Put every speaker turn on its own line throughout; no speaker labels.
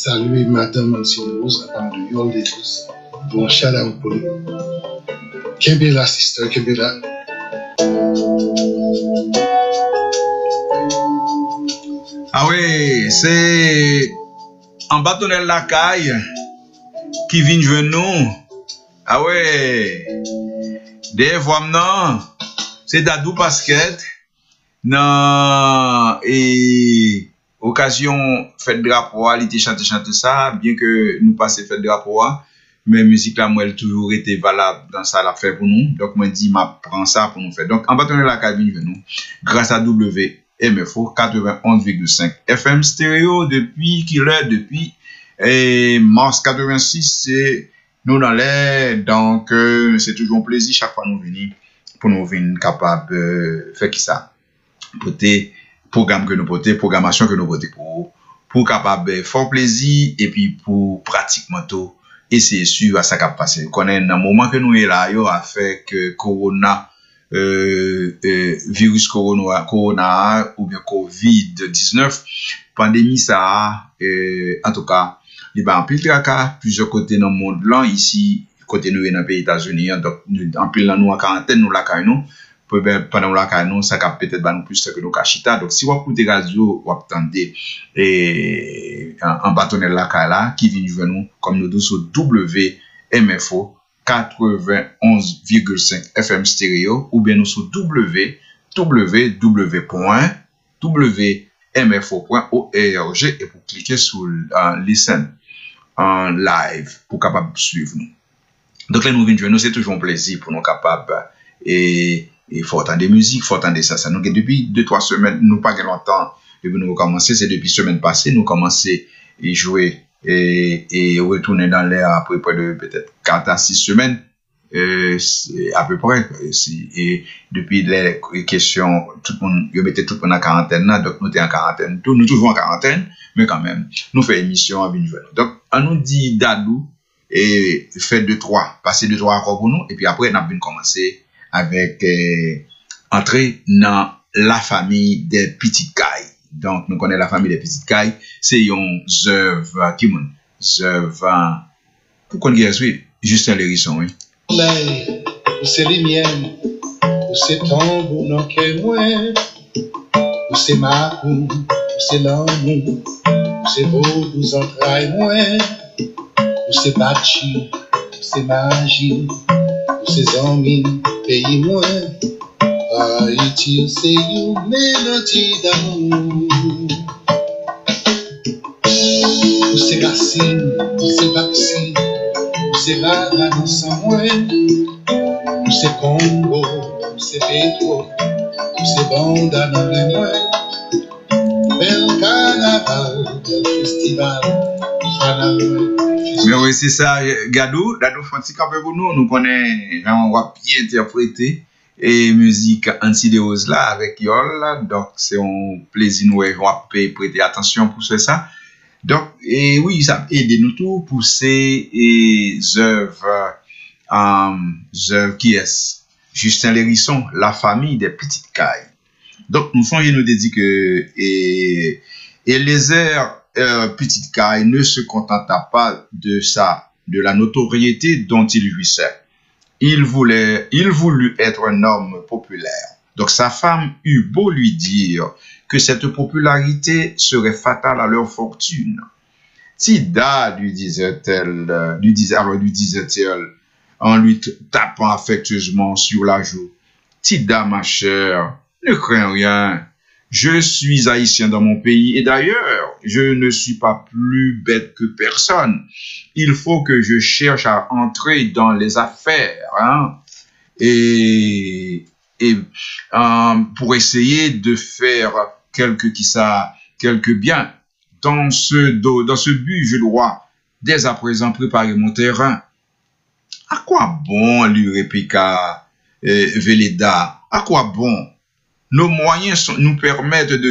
saluer Madame Ancine Rose, la femme de Yol de tous. Bon, shout out pour lui. Kembela, sister, Kembela.
Ah oui, c'est en bâtonnel la caille qui vient jouer nous. Ah ouais, des fois non, c'est Dadou Basket. Non, et occasion fête drapeau, il était chanté ça, bien que nous passions fête drapeau, mais musique là, moi, elle toujours été valable dans ça, la fait pour nous. Donc, moi, dit, m'a prend ça pour nous faire. Donc, en bâtonnet la cabine, nous, grâce à WMFO 91,5 FM stéréo depuis mars 86, c'est nous dans l'air. Donc, c'est toujours un plaisir chaque fois nous venir pour nous venir capable faire qui ça. Porter programme que nous porter, programmation que nous porter pour capable faire plaisir et puis pour pratiquement tout essayer suivre à ça qui a passé. Connaît dans moment que nous est là, yo a fait que corona virus corona ou bien COVID-19 pandémie ça en tout cas il y a un pile tracas plusieurs côtés dans le monde là ici côté nous dans les pays États-Unis donc en pile là nous en quarantaine nous là nous pendant la canon ça cap peut-être ba nous plus que nous cachita donc si vous écoutez radio ou attendez et en bâtonnet la là qui vient jouer nous comme nous sur WMFO 91,5 FM stéréo ou bien nous sur www.wmfo.org et pour cliquer sur listen en live pour capable suivre nous. Donc là nous venons jouer nous c'est toujours un plaisir pour nous capable et faut entendre des musiques, faut entendre ça. Nous, depuis 2-3 semaines, nous pas longtemps, depuis nous commencer, c'est depuis semaine passée, nous commencer à jouer et retourner dans l'air après près de peut-être 4 à 6 semaines, à peu près. Et depuis les questions, tout le monde, ils mettaient tout le monde en quarantaine, donc nous sommes en quarantaine, nous toujours en quarantaine, mais quand même, nous faisons émission à Binjouel. Donc, on nous dit Dadou, et fait 2-3, passer 2-3 accords pour nous, et puis après, on a bien commencé avec entrer dans la famille des petites cailles. Donc, nous connaissons la famille des petites cailles. C'est une œuvre qui moun. Œuvre. Pourquoi nous disons Justin Lérisson, oui.
Mais, c'est les miennes, c'est tambour, non, qu'est moi, c'est ma ou, c'est l'amour, c'est vos 12 entrailles, moi, c'est bachi, c'est magie, c'est amis. Pays moi, Haïti, c'est une mélodie d'amour. C'est racine, c'est vaccine, c'est rara dans sa moi. C'est Congo, c'est Pétro, c'est Banda dans les mois. Bel carnaval, bel festival,
mais oui, c'est ça, Gadou Fanti Campé pour nous connaissons, on va bien interpréter et musique anti-déose là avec Yol, donc c'est un plaisir nous on va prêter attention pour ça. Donc, et oui, ça aide nous tout pour ces œuvres qui est Justin Lérisson, la famille des petites cailles. Donc, nous sommes nous dit que et les airs petite caille ne se contenta pas de la notoriété dont il jouissait. Il voulut être un homme populaire. Donc sa femme eut beau lui dire que cette popularité serait fatale à leur fortune. Tida, lui disait-elle, en lui tapant affectueusement sur la joue. Tida, ma chère, ne crains rien. Je suis haïtien dans mon pays et d'ailleurs, je ne suis pas plus bête que personne. Il faut que je cherche à entrer dans les affaires, hein, et pour essayer de faire quelques biens. Dans ce but, je dois dès à présent préparer mon terrain. À quoi bon, lui répliqua Véleda, à quoi bon? Nos moyens nous permettent de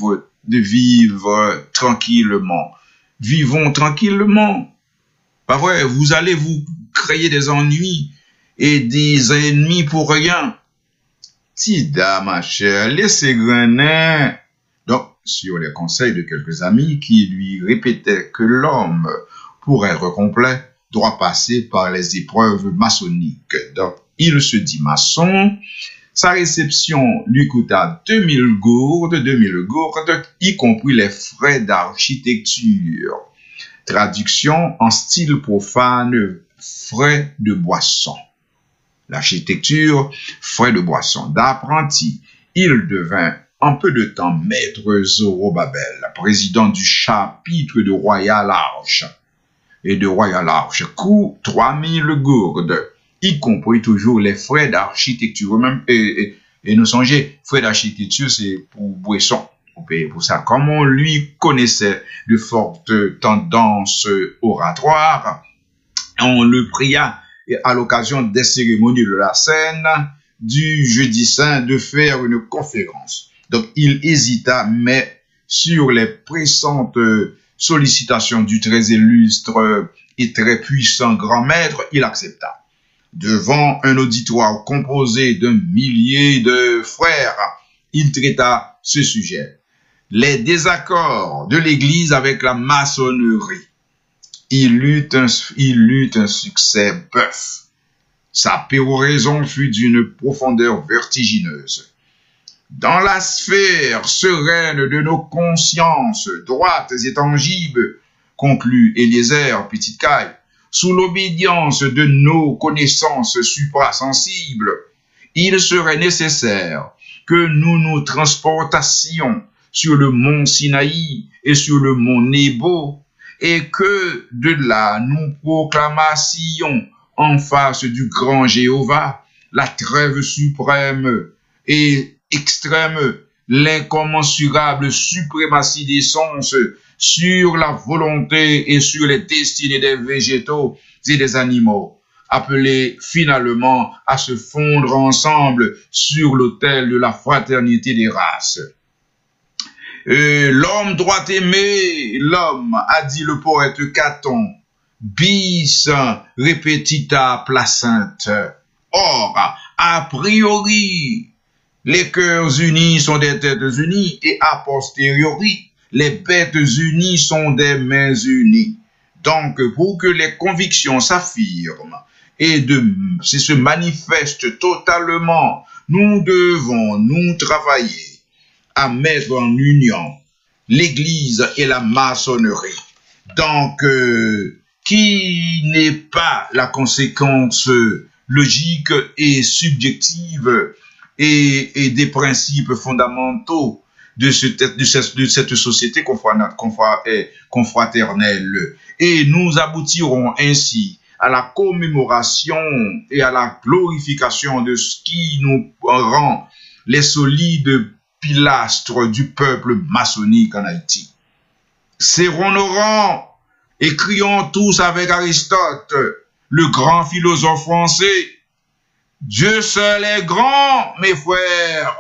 vivre tranquillement. Vivons tranquillement. Pas vrai, vous allez vous créer des ennuis et des ennemis pour rien. Tida, ma chère, laissez grainer. Donc, sur les conseils de quelques amis qui lui répétaient que l'homme, pour être complet, doit passer par les épreuves maçonniques. Donc, il se dit maçon. Sa réception lui coûta 2000 gourdes, y compris les frais d'architecture. Traduction en style profane, frais de boisson. L'architecture, frais de boisson. D'apprenti, il devint en peu de temps maître Zorobabel, président du chapitre de Royal Arch. Et de Royal Arch coûte 3000 gourdes, y compris toujours les frais d'architecture. Même, et nous songez, frais d'architecture, c'est pour boisson. On paye pour ça. Comme on lui connaissait de fortes tendances oratoires, on le pria à l'occasion des cérémonies de la scène du jeudi saint de faire une conférence. Donc, il hésita, mais sur les pressantes sollicitations du très illustre et très puissant grand maître, il accepta. Devant un auditoire composé d'un millier de frères, il traita ce sujet. Les désaccords de l'Église avec la maçonnerie. Il eut un succès bœuf. Sa péroraison fut d'une profondeur vertigineuse. Dans la sphère sereine de nos consciences droites et tangibles, conclut Eliezer Petitcaille, sous l'obédience de nos connaissances suprasensibles, il serait nécessaire que nous nous transportassions sur le mont Sinaï et sur le mont Nebo, et que de là nous proclamassions en face du grand Jéhovah la trêve suprême et extrême, l'incommensurable suprématie des sens sur la volonté et sur les destinées des végétaux et des animaux, appelés finalement à se fondre ensemble sur l'autel de la fraternité des races. L'homme doit aimer l'homme, a dit le poète Caton, bis repetita placente. Or, a priori, les cœurs unis sont des têtes unies et a posteriori, les bêtes unies sont des mains unies. Donc, pour que les convictions s'affirment et se manifestent totalement, nous devons nous travailler à mettre en union l'Église et la maçonnerie. Donc, qui n'est pas la conséquence logique et subjective et des principes fondamentaux de cette société confraternelle. Et nous aboutirons ainsi à la commémoration et à la glorification de ce qui nous rend les solides pilastres du peuple maçonnique en Haïti. Serrons nos rangs et crions tous avec Aristote, le grand philosophe français, Dieu seul est grand, mes frères.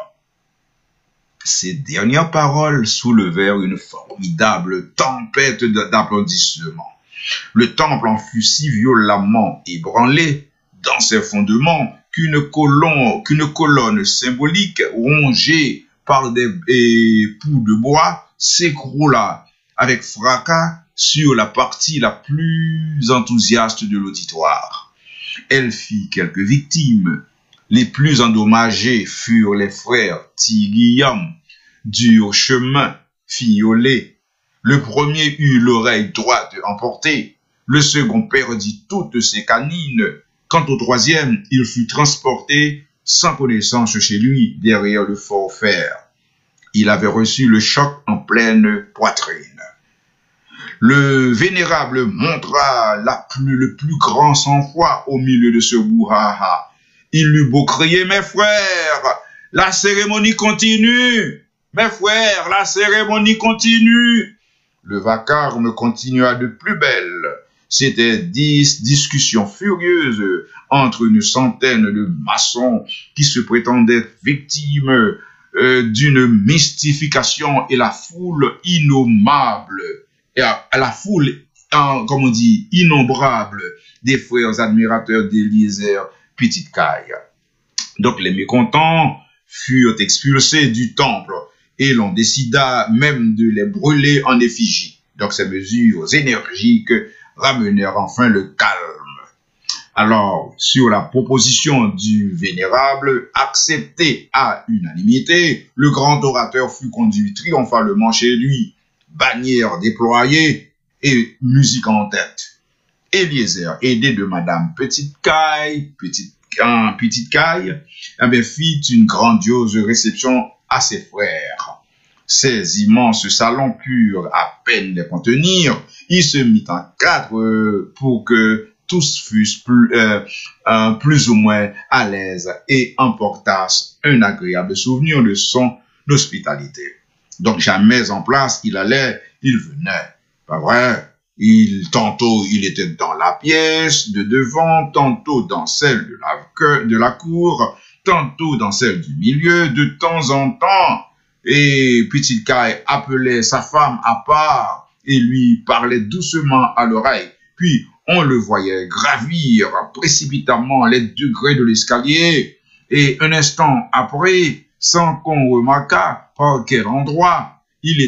Ces dernières paroles soulevèrent une formidable tempête d'applaudissements. Le temple en fut si violemment ébranlé dans ses fondements qu'une colonne symbolique rongée par des poux de bois s'écroula avec fracas sur la partie la plus enthousiaste de l'auditoire. Elle fit quelques victimes. Les plus endommagés furent les frères Tigillum, du chemin Fignolet. Le premier eut l'oreille droite emportée, le second perdit toutes ses canines. Quant au troisième, il fut transporté sans connaissance chez lui derrière le fort fer. Il avait reçu le choc en pleine poitrine. Le vénérable montra le plus grand sang-froid au milieu de ce brouhaha. Il eut beau crier, mes frères, la cérémonie continue. Mes frères, la cérémonie continue. Le vacarme continua de plus belle. C'était 10 discussions furieuses entre une centaine de maçons qui se prétendaient victimes d'une mystification et la foule innommable, et à la foule, comme on dit, innombrable des frères admirateurs d'Eliezer Petitcaille. Donc les mécontents furent expulsés du temple et l'on décida même de les brûler en effigie. Donc ces mesures énergiques ramenèrent enfin le calme. Alors, sur la proposition du vénérable, acceptée à unanimité, le grand orateur fut conduit triomphalement chez lui, bannière déployée et musique en tête. Eliezer, aidé de Madame Petite Caille, fit une grandiose réception à ses frères. Ces immenses salons purent à peine les contenir. Il se mit en quatre pour que tous fussent plus ou moins à l'aise et emportassent un agréable souvenir de son hospitalité. Donc jamais en place, il allait, il venait. Pas vrai? Tantôt il était dans la pièce de devant, tantôt dans celle de la cour, tantôt dans celle du milieu, de temps en temps. Et Petite Caille appelait sa femme à part et lui parlait doucement à l'oreille. Puis on le voyait gravir précipitamment les degrés de l'escalier. Et un instant après, sans qu'on remarquât par quel endroit, il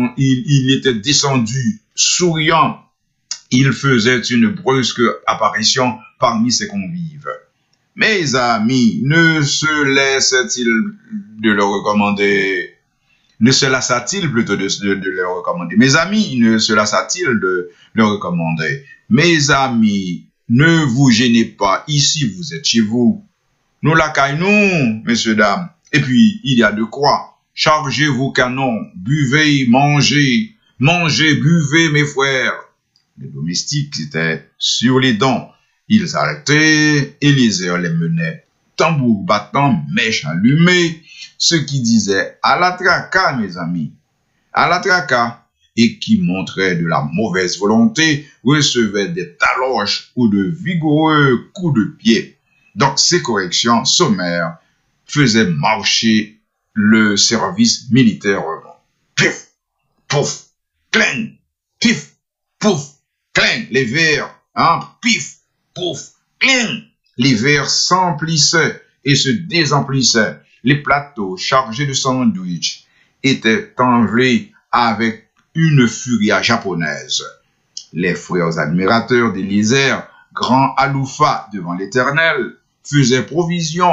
était descendu, souriant. Il faisait une brusque apparition parmi ses convives. Mes amis, ne se laisse-t-il de le recommander? Ne se lassa-t-il plutôt de le recommander? Mes amis, ne se lassa-t-il de le recommander? Mes amis, ne vous gênez pas. Ici, vous êtes chez vous. Nous la caillons, messieurs, dames. Et puis, il y a de quoi. Chargez vos canons. Buvez, mangez. Mangez, buvez, mes frères. Les domestiques étaient sur les dents. Ils arrêtaient, Eliezer les menait, tambour battant, mèche allumée, ce qui disait à la tracas, mes amis, à la tracas, et qui montrait de la mauvaise volonté, recevait des taloches ou de vigoureux coups de pied. Donc ces corrections sommaires faisaient marcher le service militaire. Pif, pouf, cling, pif, pouf, cling, les verres, hein, pif, pouf, cling. Les verres s'emplissaient et se désemplissaient. Les plateaux chargés de sandwich étaient enlevés avec une furie japonaise. Les frères admirateurs d'Eliezer, grands aloufa devant l'Éternel, faisaient provision.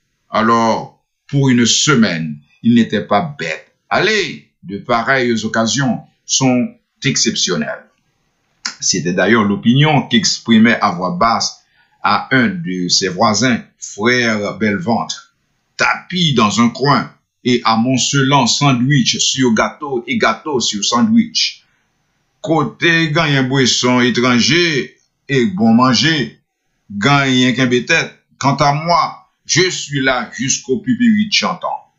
Alors, pour une semaine, ils n'étaient pas bêtes. Allez, de pareilles occasions sont exceptionnelles. C'était d'ailleurs l'opinion qu'exprimait à voix basse à un de ses voisins, frère Belleventre, tapi dans un coin et amoncelant sandwich sur gâteau et gâteau sur sandwich. Côté gagne boisson étranger et bon manger, gagne qu'un bête. Quant à moi, je suis là jusqu'au pupillit chantant.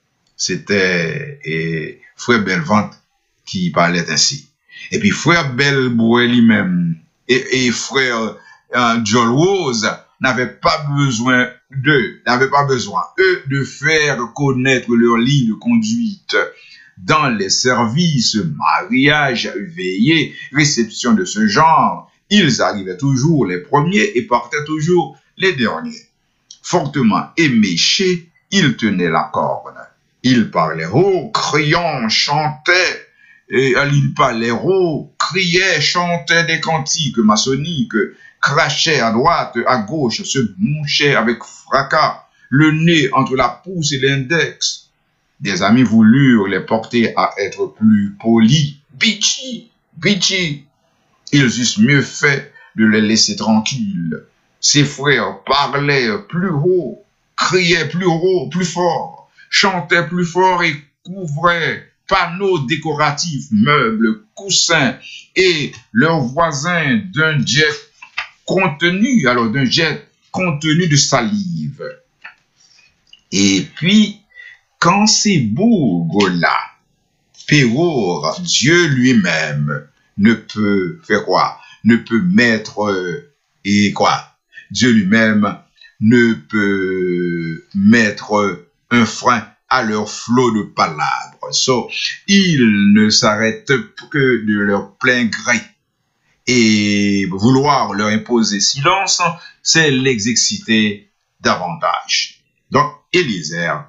C'était frère Belleventre qui parlait ainsi. Et puis frère Belbois lui-même et frère John Rose n'avaient pas besoin, eux, de faire connaître leur ligne de conduite dans les services, mariages, veillées, réceptions de ce genre. Ils arrivaient toujours les premiers et partaient toujours les derniers. Fortement éméchés, ils tenaient la corde. Ils parlaient haut, criant, chantaient. Et il parlait haut, criait, chantait des cantiques maçonniques, crachait à droite, à gauche, se mouchait avec fracas, le nez entre la pouce et l'index. Des amis voulurent les porter à être plus polis. Bitchy, bitchy. Ils eussent mieux fait de les laisser tranquilles. Ses frères parlaient plus haut, criaient plus haut, plus fort, chantaient plus fort et couvraient panneaux décoratifs, meubles, coussins et leurs voisins d'un jet contenu de salive. Et puis, quand ces bourgs-là, Pérour, Dieu lui-même, ne peut faire quoi? Ne peut mettre, Dieu lui-même ne peut mettre un frein à leur flot de palabres. Ils ne s'arrêtent que de leur plein gré. Et vouloir leur imposer silence, c'est l'exerciter davantage. Donc, Eliezer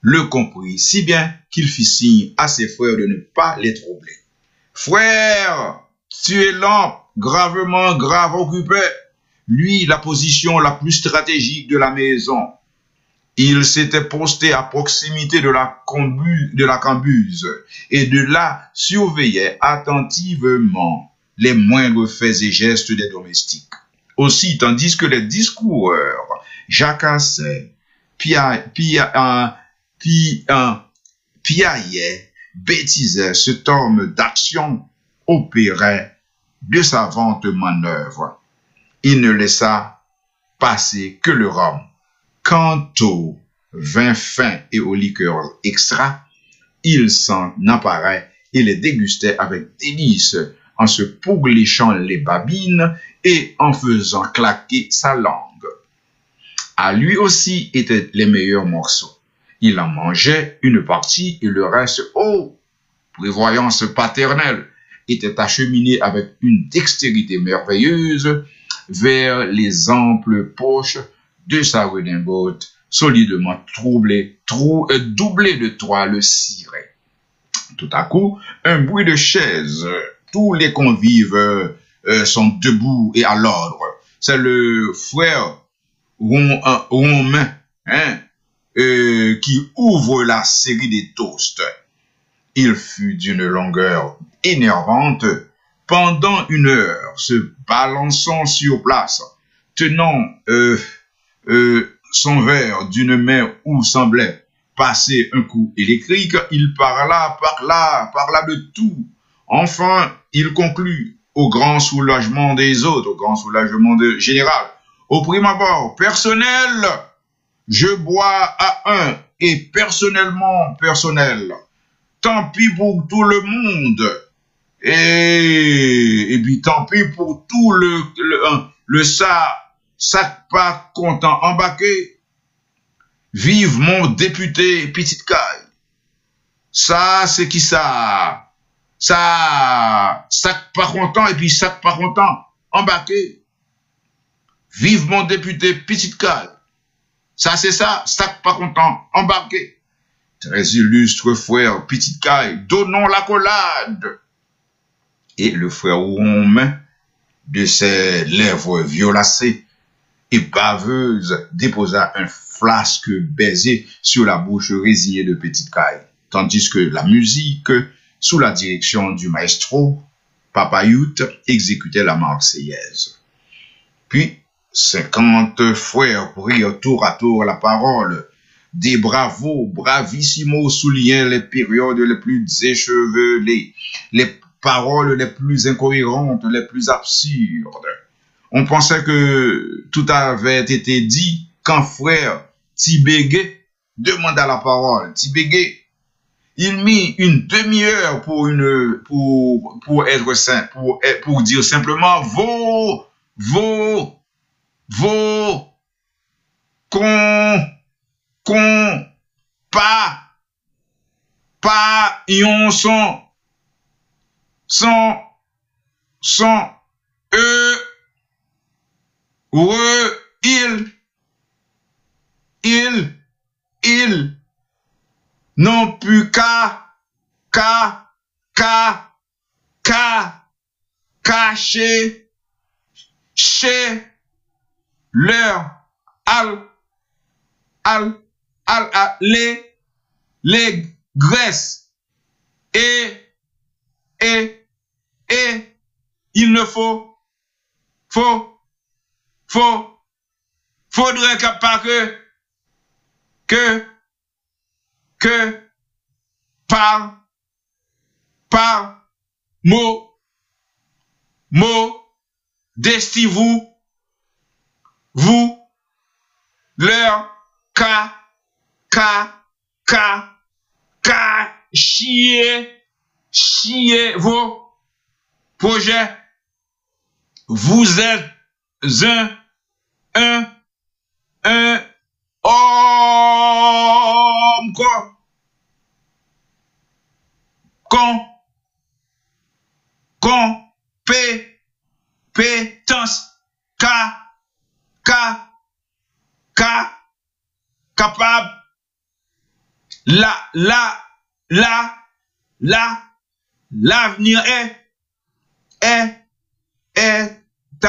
le comprit si bien qu'il fit signe à ses frères de ne pas les troubler. Frère, tu es lent, gravement grave occupé. Lui, la position la plus stratégique de la maison. Il s'était posté à proximité de la cambuse et de là surveillait attentivement les moindres faits et gestes des domestiques. Aussi, tandis que les discoureurs jacassaient, piaillaient, bêtisaient, ce terme d'action opérait de savantes manœuvres. Il ne laissa passer que le rhum. Quant au vin fin et aux liqueurs extra, il s'en emparait et les dégustait avec délice en se pourléchant les babines et en faisant claquer sa langue. À lui aussi étaient les meilleurs morceaux. Il en mangeait une partie et le reste, prévoyance paternelle, était acheminé avec une dextérité merveilleuse vers les amples poches de sa redingote, solidement doublée de toile cirée. Tout à coup, un bruit de chaise. Tous les convives sont debout et à l'ordre. C'est le frère Romain qui ouvre la série des toasts. Il fut d'une longueur énervante pendant 1 heure, se balançant sur place, tenant son verre d'une main où semblait passer un coup électrique. Il parla de tout. Enfin, il conclut au grand soulagement des autres, au grand soulagement général. Au prime abord, personnel, je bois à 1 et personnel. Tant pis pour tout le monde. Et puis tant pis pour tout le sac pas content embarqué. Vive mon député Petite Caille. Ça, c'est qui ça? Ça, sac pas content et puis sac pas content embarqué. Vive mon député Petite Caille. Ça, c'est ça, sac pas content embarqué. Très illustre frère Petite Caille, donnons l'accolade. Et le frère Romain, de ses lèvres violacées et baveuses, déposa un flasque baiser sur la bouche résignée de Petite Caille, tandis que la musique, sous la direction du maestro Papayout, exécutait la Marseillaise. Puis, 50 frères prirent tour à tour la parole. Des bravissimos soulignaient les périodes les plus échevelées, les paroles les plus incohérentes, les plus absurdes. On pensait que tout avait été dit quand frère Tibégué demanda la parole. Tibégué, il mit 1 demi-heure pour être saint, pour dire simplement pas yon son il non plus cacher chez leur les graisses et il ne faudrait pas que par modestie vous leur chier vos projets. Vous êtes un homme compétence capable l'avenir est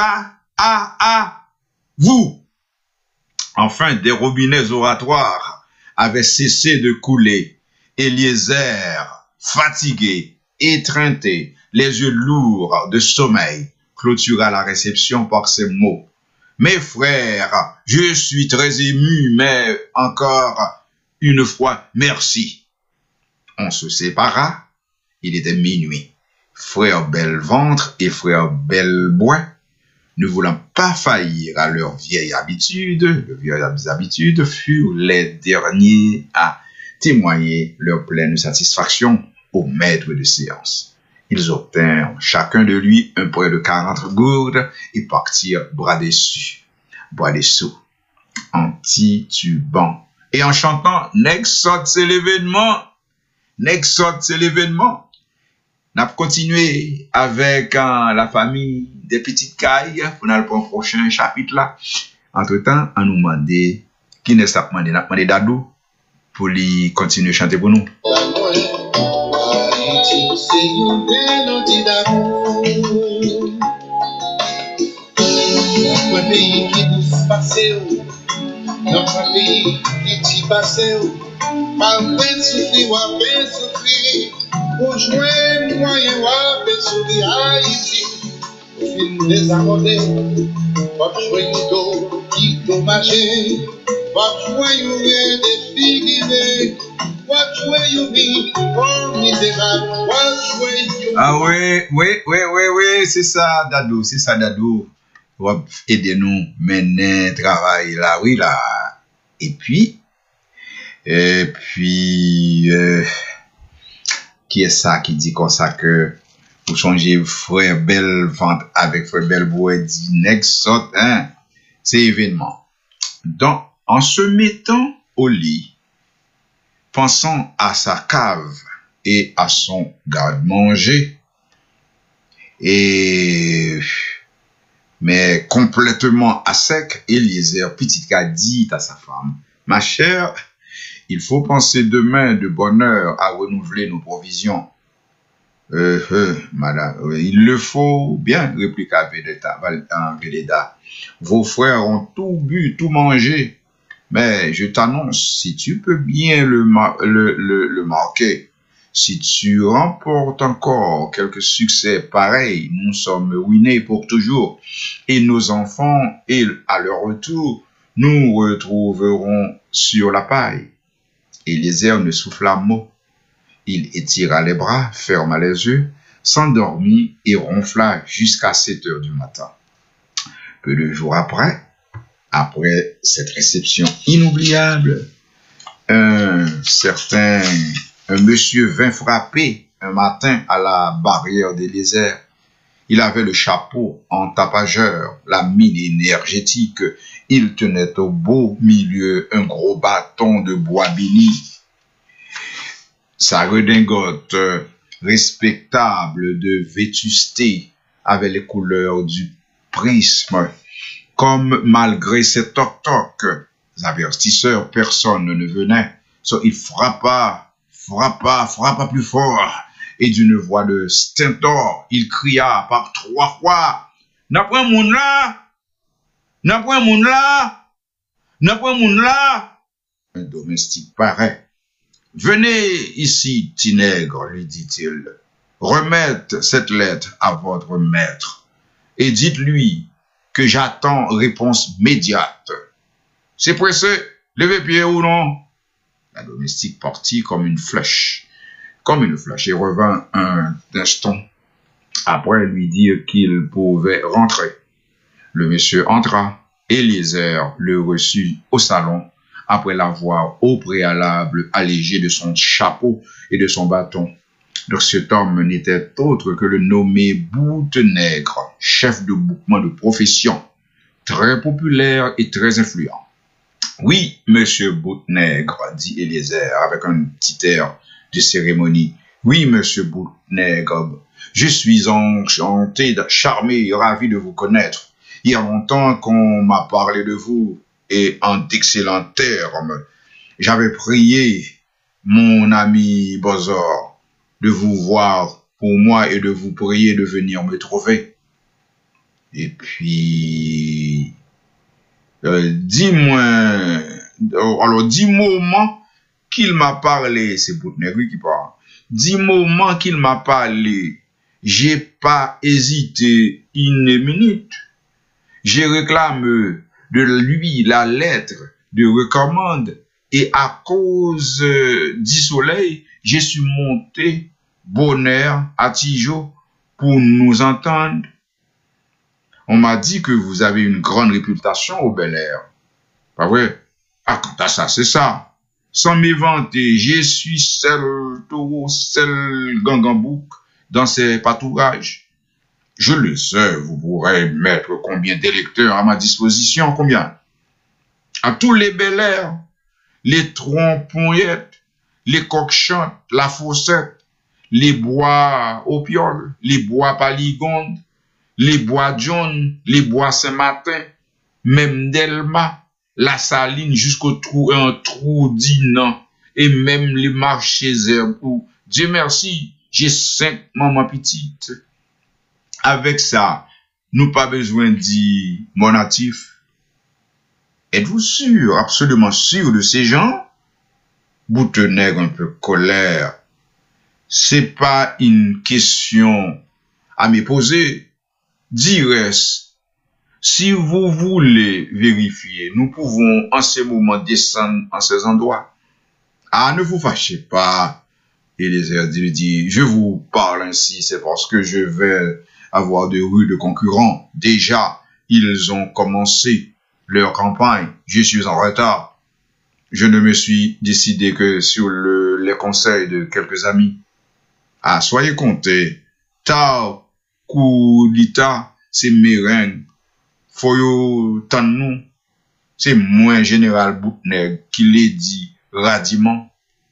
à vous. Enfin, des robinets oratoires avaient cessé de couler. Eliezer, fatigué, étreinté, les yeux lourds de sommeil, clôtura la réception par ces mots. Mes frères, je suis très ému, mais encore une fois, merci. On se sépara. Il était minuit. Frère Belventre et frère Belbois, ne voulant pas faillir à leurs vieilles habitudes, furent les derniers à témoigner leur pleine satisfaction au maître de séance. Ils obtinrent chacun de lui un prêt de 40 gourdes et partirent bras dessous, en titubant et en chantant « Nexot, c'est l'événement !» Nexot, c'est l'événement. On a continué avec la famille des petites cailles pour le prochain chapitre là. Entre-temps, on nous demandait qui n'est-ce que on a demandé Dadou pour lui continuer à chanter pour nous.
Notre pays qui nous passe, notre pays qui t'y passe, pas peine souffrir, ou peine souffrir, pour jouer moyen, ou peine souffrir, Haïti, au film des amendés, pas jouer d'eau qui dommagé, pas jouer rien des filles, pas jouer vie, oh misérable, pas jouer.
Ah oui, c'est ça, Dadou. Aidez-nous mener travail là, oui, là. Et puis, qui est ça qui dit comme ça que vous changez frère Belventre avec frère Belbois dit Nexot, hein? C'est événement. Donc, en se mettant au lit, pensant à sa cave et à son garde-manger, mais complètement à sec, Eliezer Petitka dit à sa femme, « Ma chère, il faut penser demain de bonne heure à renouveler nos provisions. » Madame, il le faut bien, répliqua Véléda. Vos frères ont tout bu, tout mangé. Mais je t'annonce, si tu peux bien le marquer, si tu remportes encore quelques succès pareils, nous sommes ruinés pour toujours. Et nos enfants, à leur retour, nous retrouverons sur la paille. Eliezer ne souffla mot. Il étira les bras, ferma les yeux, s'endormit et ronfla jusqu'à 7 heures du matin. Peu de jours après cette réception inoubliable, un monsieur vint frapper un matin à la barrière d'Eliezer. Il avait le chapeau en tapageur, la mine énergétique. Il tenait au beau milieu un gros bâton de bois béni. Sa redingote respectable de vétusté avait les couleurs du prisme. Comme malgré ses toc-toc avertisseurs, personne ne venait. Il frappa plus fort. Et d'une voix de stentor, il cria par 3 fois, « N'a point moun là! N'a point moun là! N'a point moun là! » Un domestique paraît. « Venez ici, petit nègre, lui dit-il. Remettez cette lettre à votre maître et dites-lui que j'attends réponse médiate. C'est pressé, levez pied ou non? » La domestique partit comme une flèche et revint un instant après lui dire qu'il pouvait rentrer. Le monsieur entra. Eliezer le reçut au salon après l'avoir au préalable allégé de son chapeau et de son bâton. Donc cet homme n'était autre que le nommé Boutenègre, chef de bouquement de profession, très populaire et très influent. « Oui, monsieur Boutenègre, dit Eliezer avec un petit air de cérémonie. « Oui, monsieur Boutenègre, je suis enchanté, charmé, ravi de vous connaître. Il y a longtemps qu'on m'a parlé de vous et en d'excellents termes. J'avais prié mon ami Bozor, de vous voir pour moi et de vous prier de venir me trouver. Et puis, dis-moi, alors 10 moments qu'il m'a parlé, c'est Boutnegri qui parle, 10 moments qu'il m'a parlé, j'ai pas hésité une minute. J'ai réclamé de lui la lettre de recommande et à cause du soleil, je suis monté bonheur à Tijo pour nous entendre. On m'a dit que vous avez une grande réputation au Bel Air. Pas vrai? Ah, quant à ça, c'est ça. Sans m'éventer, je suis seul taureau, seul gangambouk dans ces pâtourages. Je le sais, vous pourrez mettre combien d'électeurs à ma disposition, combien? À tous les Bel Air, les tromponnettes, les coqchantes, la fossette, les bois opioles, les bois paligondes, les bois jaunes, les bois Saint-Martin, même Delma, la Saline jusqu'au trou, un trou d'Inan, et même les marchés herbes où, Dieu merci, j'ai 5 mamans petites. Avec ça, nous pas besoin de dire, mon natif, êtes-vous sûr, absolument sûr de ces gens? Boutenègre un peu colère. C'est pas une question à me poser. Direct, si vous voulez vérifier, nous pouvons en ce moment descendre en ces endroits. Ah, ne vous fâchez pas. Eliezer dit, je vous parle ainsi, c'est parce que je vais avoir de rudes concurrents. Déjà, ils ont commencé leur campagne. Je suis en retard. Je ne me suis décidé que sur les conseils de quelques amis. Ah, soyez comptés. Tao, Koulita, c'est Meren. Foyo Tanou, c'est moi, général Boutneg, qui l'ai dit radiment.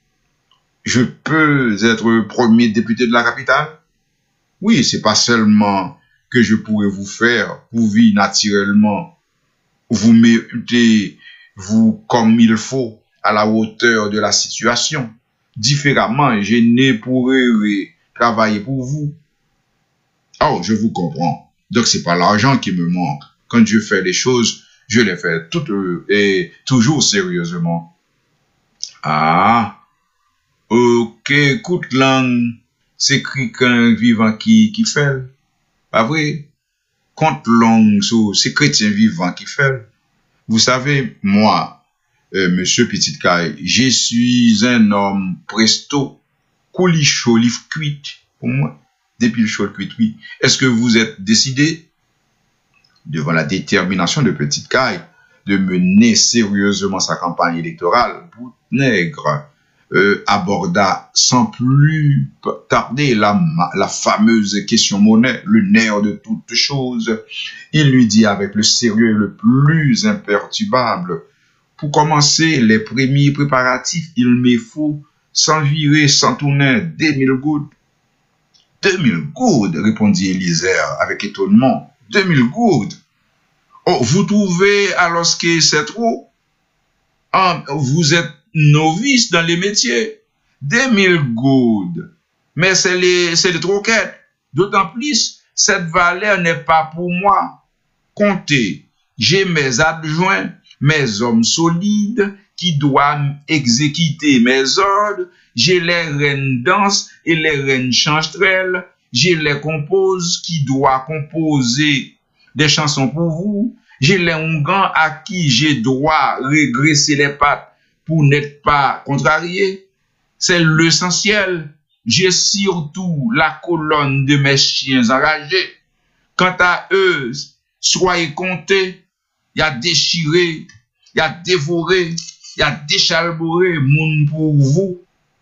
Je peux être premier député de la capitale? Oui, c'est pas seulement que je pourrais vous faire pour vivre naturellement. Vous mettez, vous, comme il faut, à la hauteur de la situation. Différemment, je ne pourrais travailler pour vous. Oh, je vous comprends. Donc, c'est pas l'argent qui me manque. Quand je fais les choses, je les fais toutes et toujours sérieusement. Ah, ok, écoute langue, c'est quelqu'un vivant qui fait. Pas vrai? Compte langue, c'est chrétien vivant qui fait. Vous savez, moi, monsieur Petite Caille, je suis un homme presto, coulicho, livre cuite, pour moi. Depuis le chaud cuite, oui. Est-ce que vous êtes décidé, devant la détermination de Petite Caille, de mener sérieusement sa campagne électorale? Boutnègre aborda sans plus tarder la fameuse question monnaie, le nerf de toute chose. Il lui dit avec le sérieux le plus imperturbable, pour commencer les premiers préparatifs, il me faut sans virer, sans tourner 2000 gouttes. 2000 gourdes, répondit Eliezer avec étonnement. 2000 gourdes. Oh, vous trouvez alors que c'est trop? Ah, vous êtes novice dans les métiers. 2000 gourdes. Mais c'est les troquettes. D'autant plus, cette valeur n'est pas pour moi. Comptez, j'ai mes adjoints, mes hommes solides qui doivent exécuter mes ordres. J'ai les reines danses et les reines chanterelles. J'ai les composes qui doivent composer des chansons pour vous. J'ai les Hongans à qui j'ai droit régresser les pattes pour n'être pas contrarié. C'est l'essentiel. J'ai surtout la colonne de mes chiens enragés. Quant à eux, soyez comptés. Il y a déchiré, il y a dévoré, il y a déchalboré, moun pour vous.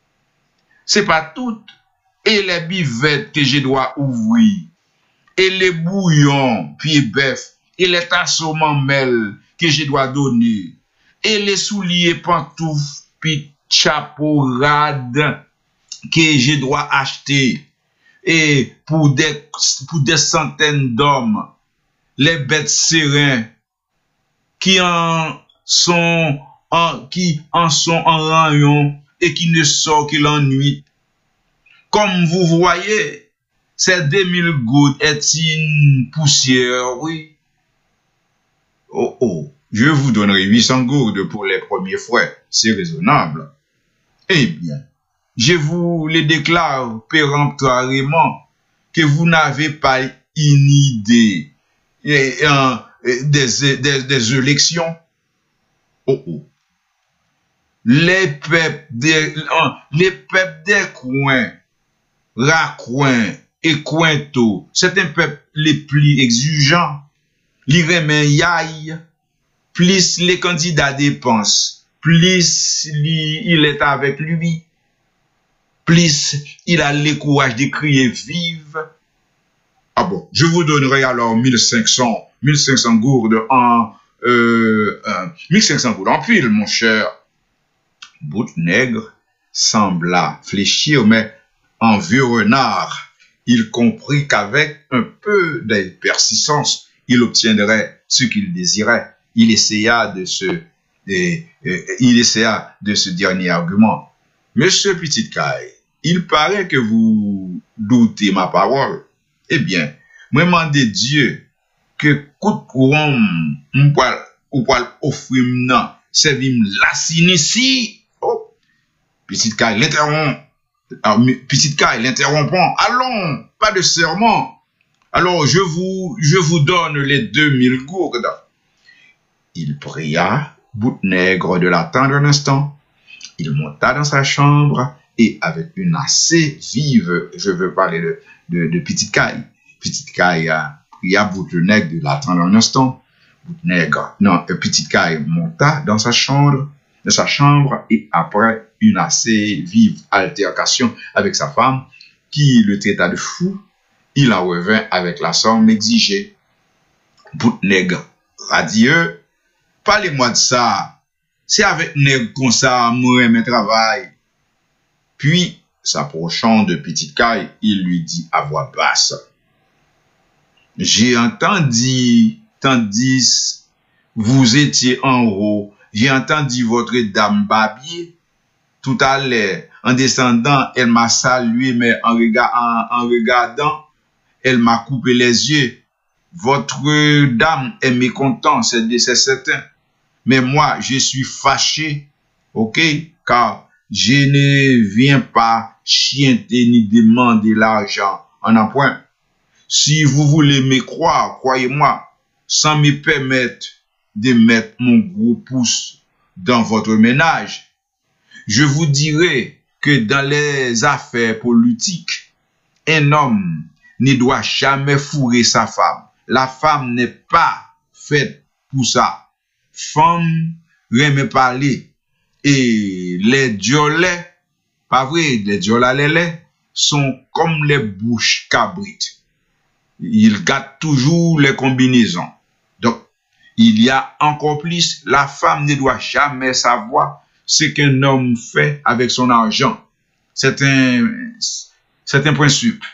C'est pas tout. Et les bivettes que je dois ouvrir, et les bouillons, puis bœuf, et les tasseaux mamelles que je dois donner, et les souliers pantoufles, puis chapeaux rades que je dois acheter, et pour des centaines d'hommes, les bêtes sereins qui en sont en rayon et qui ne sort que l'ennui. Comme vous voyez, ces 2000 gouttes est une poussière, oui. Oh, je vous donnerai 800 gourdes pour les premiers frais, c'est raisonnable. Eh bien, je vous le déclare péremptoirement que vous n'avez pas une idée des élections. Oh. Les peuples des coins, raccoins et cointos, c'est un peuple les plus exigeants. Li remen yaï, plus les candidats dépensent, plus il est avec lui, plus il a le courage de crier vive. Ah bon, je vous donnerai alors 1500 gourdes en 1500 gourdes en pile, mon cher. Bout-Nègre sembla fléchir, mais en vieux renard, il comprit qu'avec un peu de persistance, il obtiendrait ce qu'il désirait. Il essaya de ce dernier argument. Monsieur Petit Caille, il paraît que vous doutez ma parole. Eh bien, moi demande Dieu que coup de courant ou pas offrir non, servir la ici. Oh, Petit Caille l'interrompt. Petit Caille l'interrompant. Allons, pas de serment. Alors je vous donne les 2000 gourdes. Il pria Bout-Nègre de l'attendre un instant. Il monta dans sa chambre et avec une assez vive, je veux parler de Petit Caille. Petit Caille pria Bout-Nègre de l'attendre un instant. Petit Caille monta dans sa chambre et après une assez vive altercation avec sa femme qui le traita de fou, il en revint avec la somme exigée. Bout-Nègre radieux, parlez-moi de ça. C'est avec nègre comme ça, moi, mes travail. Puis, s'approchant de Petit Caille, il lui dit à voix basse. J'ai entendu, tandis vous étiez en haut, j'ai entendu votre dame Babier. Tout à l'heure, en descendant, elle m'a salué, mais en regardant, elle m'a coupé les yeux. Votre dame est mécontente, c'est certain. Mais moi, je suis fâché, ok? Car je ne viens pas chienter ni demander l'argent en emprunt. Si vous voulez me croire, croyez-moi, sans me permettre de mettre mon gros pouce dans votre ménage, je vous dirai que dans les affaires politiques, un homme ne doit jamais fourrer sa femme. La femme n'est pas faite pour ça. Femme, remet parler. Et les diolets, pas vrai, les diolalélés sont comme les bouches cabrites. Ils gâtent toujours les combinaisons. Donc, il y a encore plus, la femme ne doit jamais savoir ce qu'un homme fait avec son argent. C'est un principe.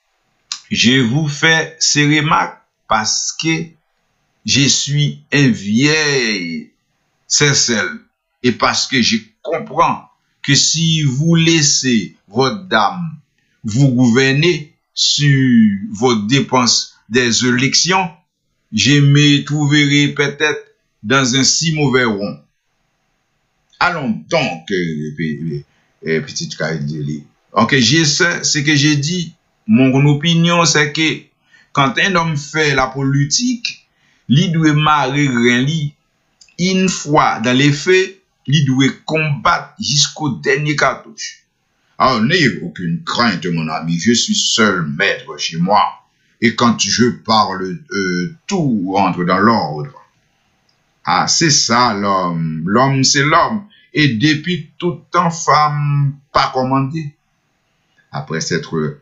Je vous fais ces remarques parce que je suis un vieil cercel et parce que je comprends que si vous laissez votre dame vous gouverner sur vos dépenses des élections, je me trouverai peut-être dans un si mauvais rond. Allons donc, petite Caille. Ok, je sais ce que j'ai dit. Mon opinion, c'est que quand un homme fait la politique, il doit marrer rien li. Une fois dans les faits, il doit combattre jusqu'au dernier cartouche. Alors, n'ayez aucune crainte, mon ami. Je suis seul maître chez moi. Et quand je parle, tout rentre dans l'ordre. Ah, c'est ça l'homme. L'homme, c'est l'homme. Et depuis tout temps, femme pas commandée. Après s'être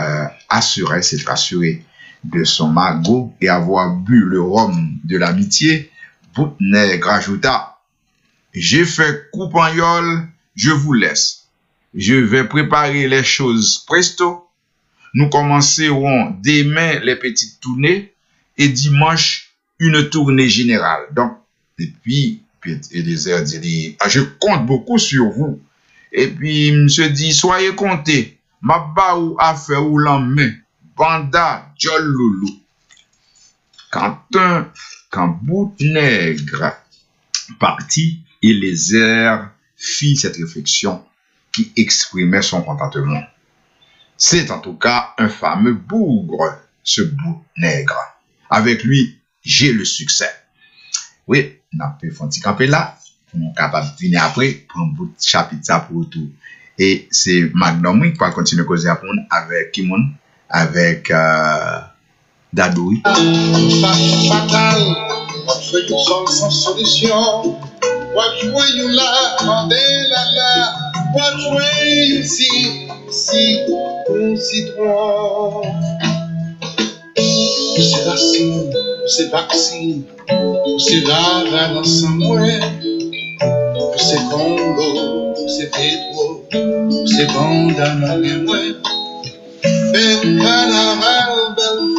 assuré de son magot et avoir bu le rhum de l'amitié, Bout-Nègre ajouta, j'ai fait coupagnole, je vous laisse. Je vais préparer les choses presto. Nous commencerons demain les petites tournées et dimanche une tournée générale. Donc, depuis Eliezer dit, je compte beaucoup sur vous Et puis, monsieur dit, soyez comptés, ma ba ou affaire ou l'en-main, banda, Jol Loulou. Quand Bout-Nègre partit, Eliezer fit cette réflexion qui exprimait son contentement. C'est en tout cas un fameux bougre, ce Bout-Nègre. Avec lui, j'ai le succès. Oui, on a pu faire un petit campé là, on est capable de venir après, prendre un bout de chapitre ça pour tout. Et c'est Magnum qui va continuer à causer avec Kimon, avec Dadoui.
Fatal, votre you sans solution. Watch where you lie, Mandela, watch where you see, mon citron. C'est racine, c'est vaccine, c'est rare dans son moins, c'est Congo, c'est Pedro, c'est bon dans ma mémoire. Bel carnaval,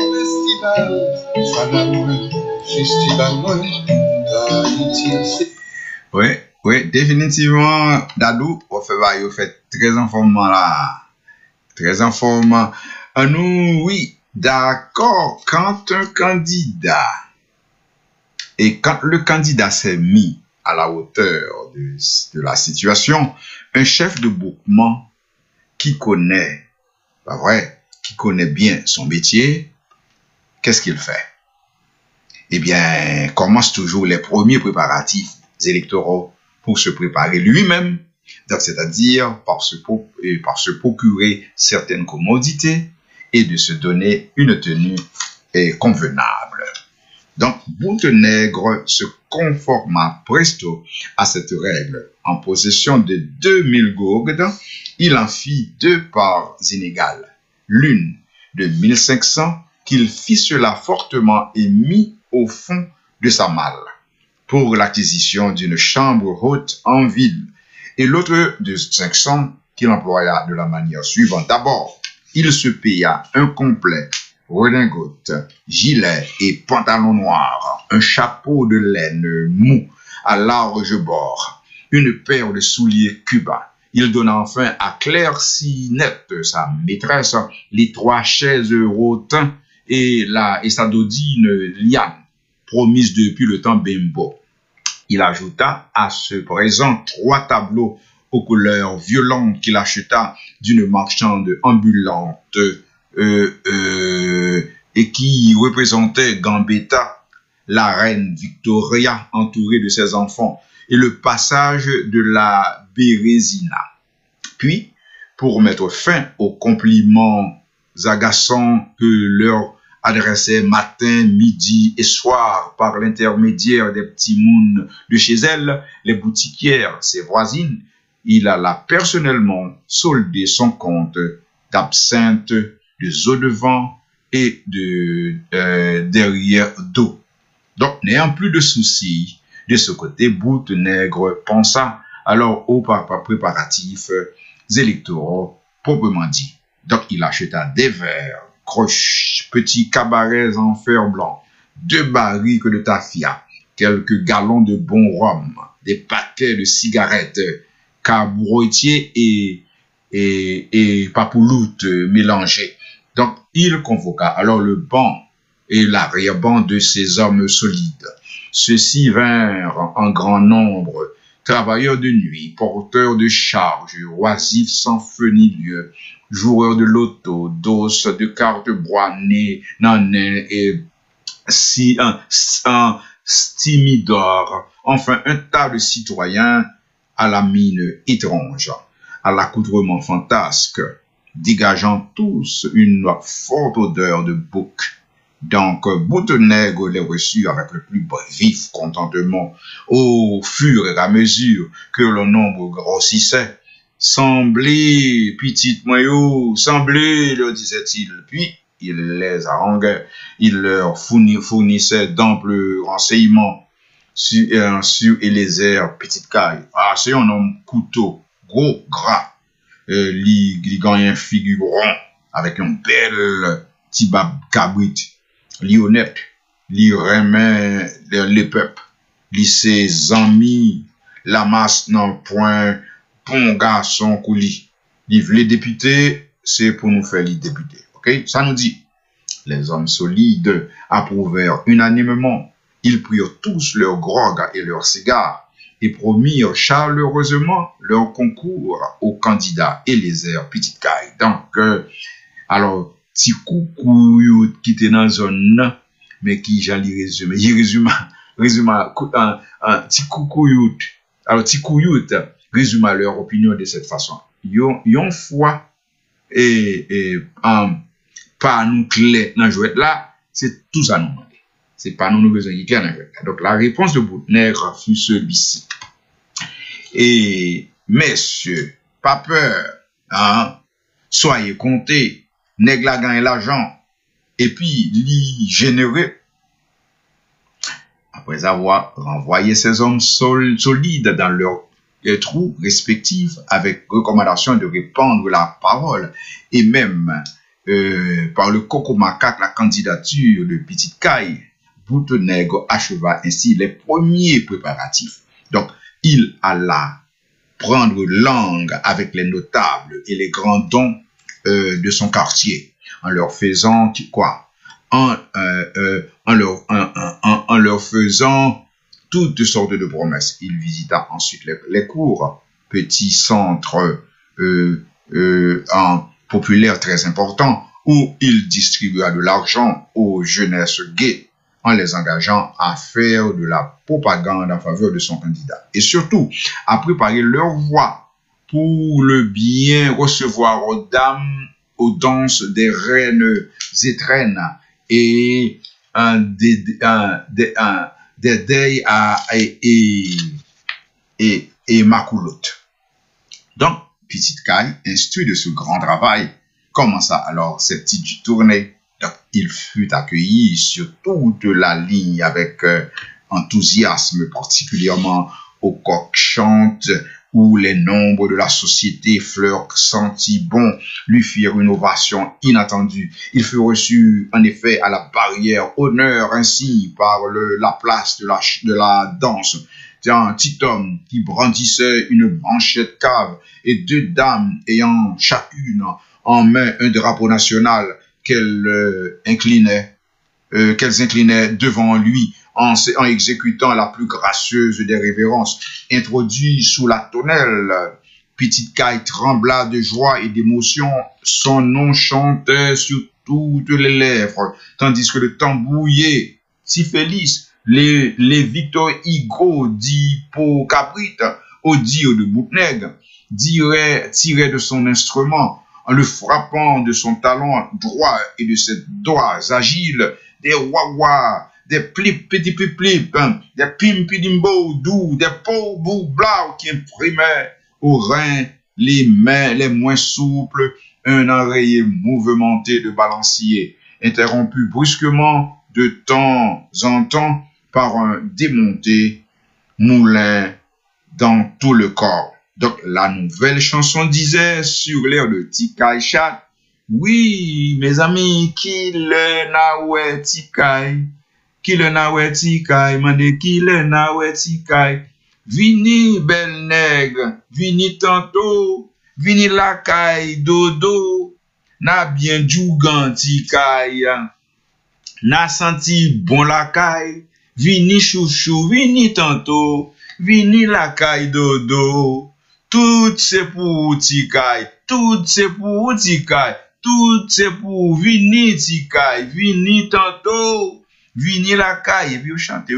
bel festival, Tahiti.
Oui, définitivement, Dadou, vous fait très informant là. Très informant. Nous, oui, d'accord, quand un candidat, et quand le candidat s'est mis à la hauteur de la situation, un chef de groupement qui connaît, pas vrai, qui connaît bien son métier, qu'est-ce qu'il fait? Eh bien, commence toujours les premiers préparatifs électoraux pour se préparer lui-même, c'est-à-dire par se procurer certaines commodités et de se donner une tenue convenable. Donc, Bout-Nègre se conforma presto à cette règle. En possession de 2000 gourdes, il en fit 2 parts inégales. L'une de 1500 qu'il ficela fortement et mit au fond de sa malle pour l'acquisition d'une chambre haute en ville, et l'autre de 500 qu'il employa de la manière suivante. D'abord, il se paya un complet redingote, gilet et pantalon noir, un chapeau de laine mou à large bord, une paire de souliers cubains. Il donna enfin à Claire-Sinette, sa maîtresse, les 3 chaises rotins et sa dodine liane, promise depuis le temps Bimbo. Il ajouta à ce présent 3 tableaux aux couleurs violentes qu'il acheta d'une marchande ambulante et qui représentait Gambetta, la reine Victoria entourée de ses enfants, et le passage de la Bérésina. Puis, pour mettre fin aux compliments agaçants que leur adressait matin, midi et soir par l'intermédiaire des petits mouns de chez elle, les boutiquières, ses voisines, il alla personnellement solder son compte d'absinthe, de eau de vent et de derrière d'eau. Donc, n'ayant plus de soucis de ce côté, Bout-Nègre pensa alors aux préparatifs électoraux proprement dit. Donc, il acheta des verres, croches, petits cabarets en fer blanc, 2 barriques de tafia, quelques gallons de bon rhum, des paquets de cigarettes, cabrotiers et papouloutes mélangés. Donc, il convoqua alors le banc et l'arrière-banc de ces hommes solides. Ceux-ci vinrent en grand nombre, travailleurs de nuit, porteurs de charges, oisifs sans feu ni lieu, joueurs de loto, d'os, de cartes broinées, nanin et stimidor, enfin un tas de citoyens à la mine étrange, à l'accoutrement fantasque, dégageant tous une forte odeur de bouc. Donc, Bout-Nègre les reçut avec le plus vif contentement, au fur et à mesure que le nombre grossissait. Semblez, petite moyau, semblez, leur disait-il. Puis, il les haranguait, il leur fournissait d'amples renseignements sur Eliezer Petite Caille. Ah, c'est un homme couteau, gros, gras, li gagne un figuron, avec un bel petit bab cabrit, li honnête, li remet les peuples, li ses amis, la masse non point bon garçon couli. Les députés, c'est pour nous faire les députés. OK? Ça nous dit, les hommes solides approuvèrent unanimement. Ils prirent tous leurs grogues et leurs cigares et promirent chaleureusement leur concours aux candidats Eliezer Petite Caille. Donc, alors, ti coucou qui était dans la zone, mais qui j'allais résumer. Il résume, ti coucou. Alors, ti coucou résume leur opinion de cette façon. Yon fois, pas nous clé dans jouet là, c'est tout ça nous demande. C'est pas nous besoin qui clair dans jouet là. Donc, la réponse de Boutnègre fut celui-ci. Et, messieurs, pas peur, hein, soyez comptés, nèg la gagne l'argent, et puis, li généreux. Après avoir renvoyé ces hommes solides dans leurs trous respectifs avec recommandation de répandre la parole et même par le coco macaque la candidature de Petite Caille, Boutnègre acheva ainsi les premiers préparatifs. Donc, il alla prendre langue avec les notables et les grands dons de son quartier, en leur faisant quoi? En leur faisant toutes sortes de promesses. Il visita ensuite les cours, petits centres populaires très importants, où il distribua de l'argent aux jeunesses gays en les engageant à faire de la propagande en faveur de son candidat. Et surtout, à préparer leur voie pour le bien recevoir aux dames, aux danses des reines étrennes et des deuils et macoulottes. Donc, Petite Caille, instruit de ce grand travail, commença alors ses petites tournées. Donc, il fut accueilli sur toute la ligne avec enthousiasme, particulièrement au coq chante, où les nombres de la société fleurs sentis bon lui firent une ovation inattendue. Il fut reçu en effet à la barrière honneur ainsi par la place de la danse. C'est un petit homme qui brandissait une branchette cave et deux dames ayant chacune en main un drapeau national qu'elles inclinaient devant lui en exécutant la plus gracieuse des révérences. Introduit sous la tonnelle, Petite Caille trembla de joie et d'émotion. Son nom chantait sur toutes les lèvres, tandis que le tambouillait, si Félix, les Victor Hugo dit pour Caprit, au dire de Boutnègre, tirait de son instrument, en le frappant de son talon droit et de ses doigts agiles, des wawa, des petit plip, des pimpidimbo doux, des pauvres blau qui imprimaient aux reins les mains les moins souples, un oreiller mouvementé de balancier, interrompu brusquement de temps en temps par un démonté moulin dans tout le corps. Donc, la nouvelle chanson disait sur l'air de Tikaï Chat, oui, mes amis, qui le na ouais Tikaï, qui le na ouais Tikaï, mande qui le na ouais Tikaï, vini belle nègre, vini tantôt, vini la caille dodo, na bien djougan Tikaï, na senti bon la caille, vini chouchou, vini tantôt, vini la caille dodo. Tout c'est pour Tikaï, tout c'est pour Tikaï, tout c'est pour vini Tikaï, vini tantôt, vini la caille. Et puis, vous chantez.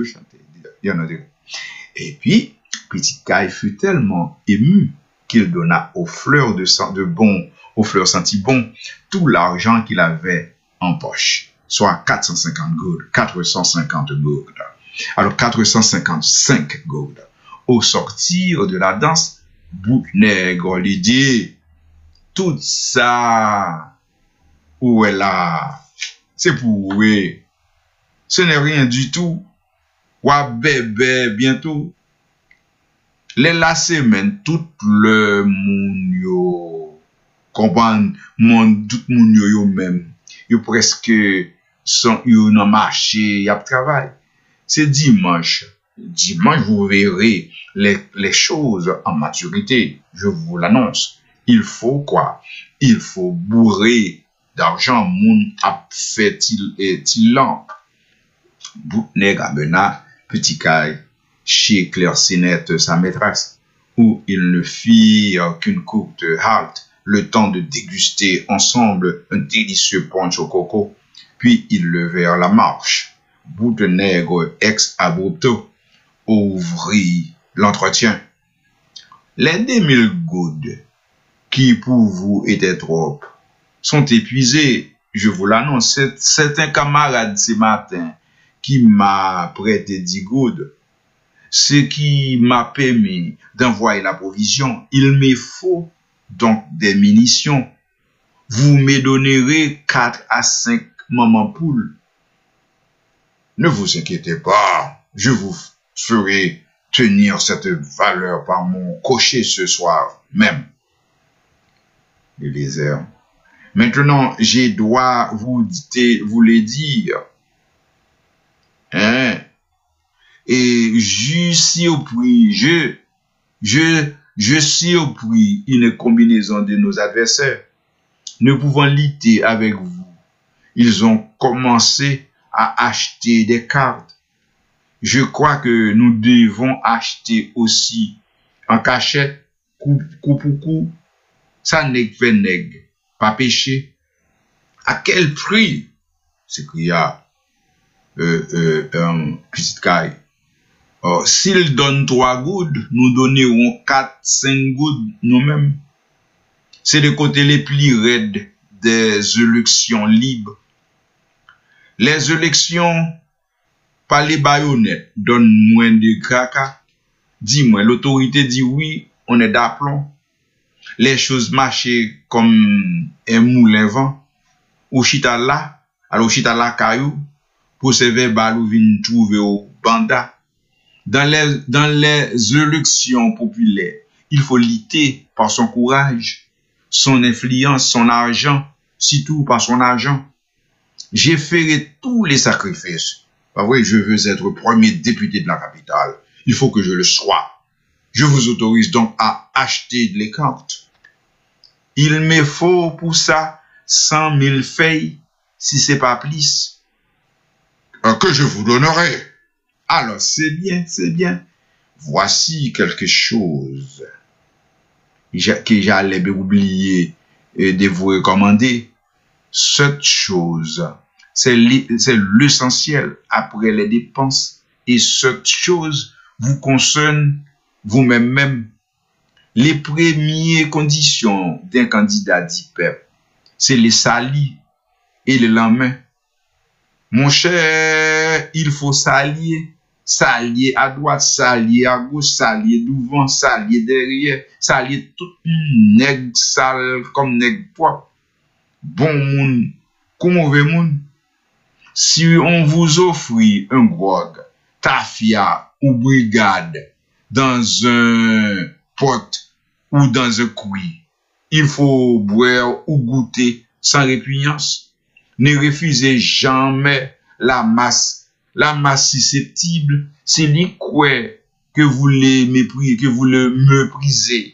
Et puis, Petite Caille fut tellement ému qu'il donna aux fleurs aux fleurs senties bon, tout l'argent qu'il avait en poche, soit 450 gourdes, 450 gourdes. Alors, 455 gourdes. Au sortir de la danse, Boutnègre lui dit, tout ça, où est là, c'est pour vous, ce n'est rien du tout, wa bébé bientôt, la semaine, tout le monde yo, comprendre, tout le monde yo même, yo presque, yo nan marché, y a travail, c'est dimanche, dimanche, vous verrez les choses en maturité. Je vous l'annonce. Il faut quoi? Il faut bourrer d'argent. Moun a fait il lampe. Nèg amena petit caille chez Claire Sénette, sa maîtresse, où ils ne firent qu'une courte halte, le temps de déguster ensemble un délicieux punch au coco, puis ils levèrent la marche. Boutenègre ex abrupto ouvrit l'entretien. Les 2000 goudes qui pour vous étaient trop sont épuisés. Je vous l'annonce. C'est un camarade ce matin qui m'a prêté 10 goudes, ce qui m'a permis d'envoyer la provision. Il me faut donc des munitions. Vous me donnerez 4 à 5 mamans poules. Ne vous inquiétez pas, je vous ferai tenir cette valeur par mon cocher ce soir même. Eliezer. Maintenant, je dois vous les dire. Hein? Et je suis au prix, je suis au prix une combinaison de nos adversaires. Ne pouvant lutter avec vous, ils ont commencé à acheter des cartes. Je crois que nous devons acheter aussi en cachette, coup pour coup. Ça n'est que nègre, pas péché. À quel prix? S'écria petite caille. S'il donne 3 goudes, nous donnerons 4-5 goudes nous-mêmes. C'est le côté les plus raides des élections libres. Les élections par les baïonnettes donnent moins de caca. Dis-moi, l'autorité dit oui, on est d'aplomb. Les choses marchaient comme un moulin vent. Ou chita là, alors chita là caillou, pour se faire balou vin trouver au banda. Dans les élections populaires, il faut lutter par son courage, son influence, son argent, surtout par son argent. J'ai fait tous les sacrifices. Pas vrai, je veux être premier député de la capitale. Il faut que je le sois. Je vous autorise donc à acheter les cartes. Il me faut pour ça 100 000 feuilles, si c'est pas plus. Que je vous donnerai. Alors, c'est bien, c'est bien. Voici quelque chose que j'allais oublier de vous recommander. Cette chose, c'est l'essentiel après les dépenses. Et cette chose vous concerne vous-même. Les premières conditions d'un candidat dit peuple, c'est les salis et le lendemain. Mon cher, il faut s'allier. S'allier à droite, s'allier à gauche, s'allier devant, s'allier derrière, s'allier tout nègre sale comme nègre propre. Bon monde, comme mauvais monde. Si on vous offre un grog, tafia ou brigade dans un pot ou dans un cuit, il faut boire ou goûter sans répugnance. Ne refusez jamais la masse susceptible, c'est lui que vous les méprisez, que vous le méprisez.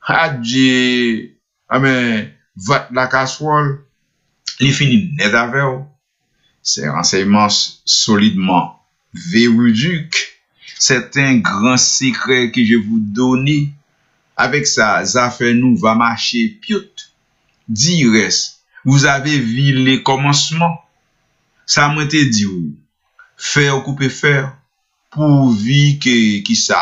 Adieu, amen, la casserole, les finis net avec vous. Ces renseignements solidement véridiques, c'est un grand secret que je vous donne. Avec ça, ça fait nous va marcher piot. Direct, vous avez vu les commencements. Ça m'a été dit ou faire couper faire pourvu que ça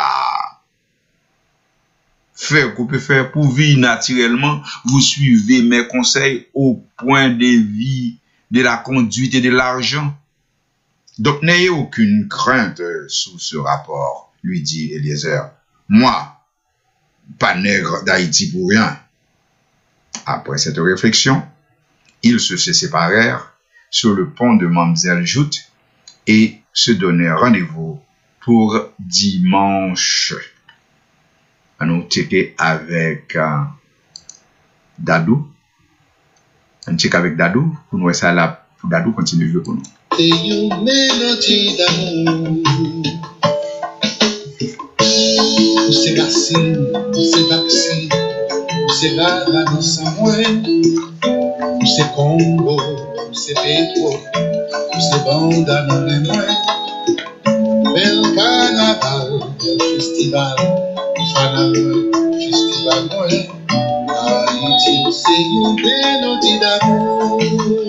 faire couper faire pourvu naturellement vous suivez mes conseils au point de vue de la conduite et de l'argent. Donc n'ayez aucune crainte sous ce rapport, lui dit Eliezer. Moi, pas nègre d'Haïti pour rien. Après cette réflexion, ils se séparèrent sur le pont de Mamselle Joute et se donnèrent rendez-vous pour dimanche. On checker avec Dadou. On check avec Dadou pour nous ça là pour Dadou continuer jouer pour nous.
C'est une mélodie d'amour c'est racine, c'est vaccine, c'est rara dans sa moelle, c'est Congo, c'est Petro, c'est Banda dans les moelles. Bel carnaval, bel festival, festival Noël. Haïti, c'est une mélodie d'amour.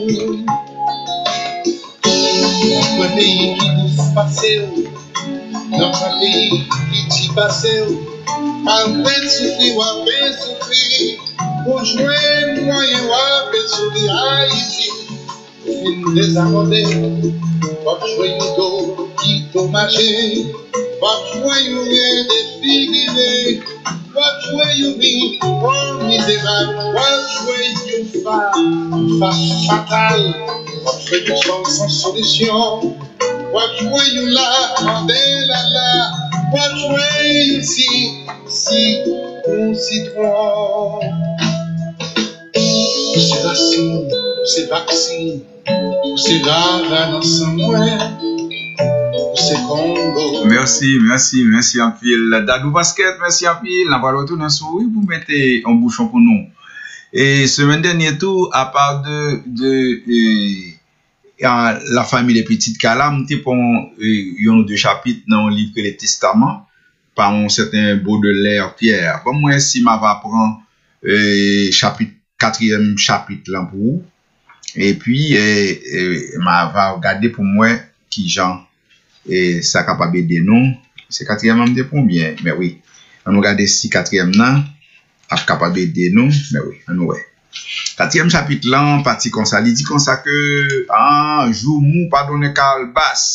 Notre pays qui vous passe, notre pays qui t'y passe, malgré souffrir, ou à peine souffrir, pour jouer moyen ou à peine souffrir. Haïti, film désaccordé, pas jouer une dos qui t'a marché, pas jouer une rien défiguré. Watch where you be, oh misérable. Watch where you femme fatale. Watch where you sont sans solution. Watch where you la, la. Watch where you si, mon citron. C'est racine, c'est vaccine, c'est rara dans son moyen. C'est Congo.
Merci en pile. Dadou Basket, merci en pile. On va retourner sur oui pour mettre un bouchon pour nous. Et semaine dernière tout, à part la famille des petites Calam, tu pour yon deux chapitres dans le livre Les Testaments par un certain Baudelaire Pierre. Bon moi si m'a va prendre chapitre 4e chapitre là pour vous. Et puis m'a va regarder pour moi qui Jean et ça capable aider nous. C'est 4e même de combien? Mais oui. On regarde si 4e là a capable aider nous. Mais oui, on ouais. 4e chapitre là, partie comme ça, il dit comme ça que jour mou pardonne calbas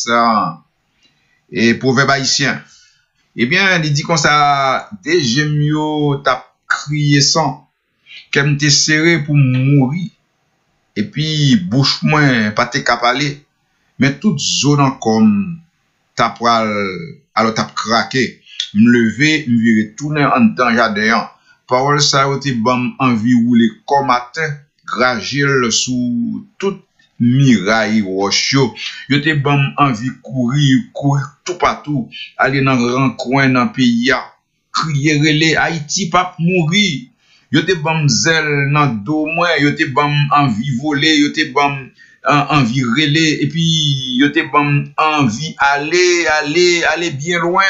et proverbe haïtien. Eh bien, il dit comme ça des gemio t'a crié sang qu'aime te serré pour mourir et puis bouche moins pas te capaler mais toute zone comme t'a pral alors t'a craqué me lever me virer tourner en dedans jardin. Parole ça a été bon envie rouler comme matin, gragil sous toute miraille roche yo. Yo te bon envie courir tout partout, aller dans grand coin dans pays a, crier relé Haïti pas mourir. Yo te bon zèle dans dos moi, yo te bon envie voler, yo te bon envie relé et puis yo te bon envie aller bien loin,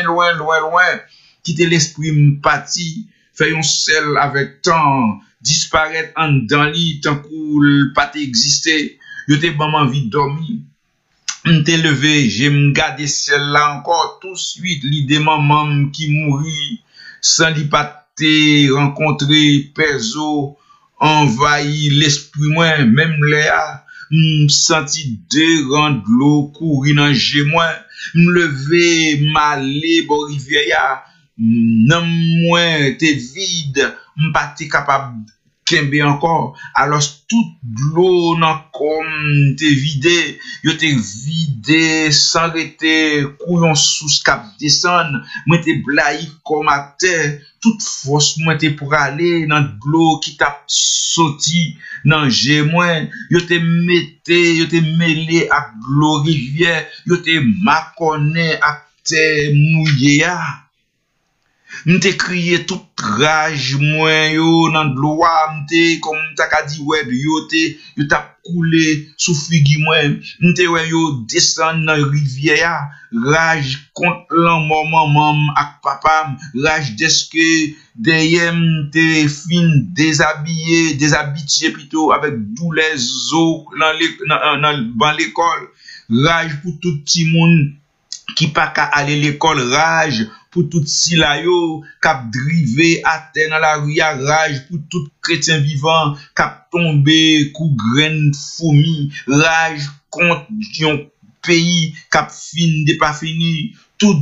quitter l'esprit m'pati. Fait un sel avec temps, disparaître en dans lit, tant qu'il pas existé. Yo te bon envie de dormir. M'te levé, j'ai m'gardé celle-là encore tout de suite, l'idée maman qui mourit, sans li pas te rencontrer, perso, envahi l'esprit moi, même Léa, m'senti dérang de l'eau, courir dans j'ai moi, m'lever, m'aller, bon rivière, non moins t'es vide m'pas t'es capable kembe encore alors toute l'eau nan comme t'es vidé yo t'es vidé sans arrêter couillon sous cap descendre moi t'es blaï comme à terre toute force moi t'es pour aller dans l'eau qui t'a sorti dans j'ai moi yo t'es mêlé à l'eau rivière yo t'es maconné à terre mouillé. M'te crié toute rage moi yo dans de l'eau m'te comme t'as ka dit ouais yo t'a coulé sous figi moi m'te ouais yo descend dans rivière rage contre maman ak papa rage deske derrière m'te fin déshabitué plutôt avec tous les eaux dans l'école rage pour tout petit monde qui pas qu'à aller l'école rage pour tout si la yo cap drivé à terre dans la rue rage pour tout chrétien vivant cap tomber coup graine fourmi rage contre un pays cap fin de pas fini toute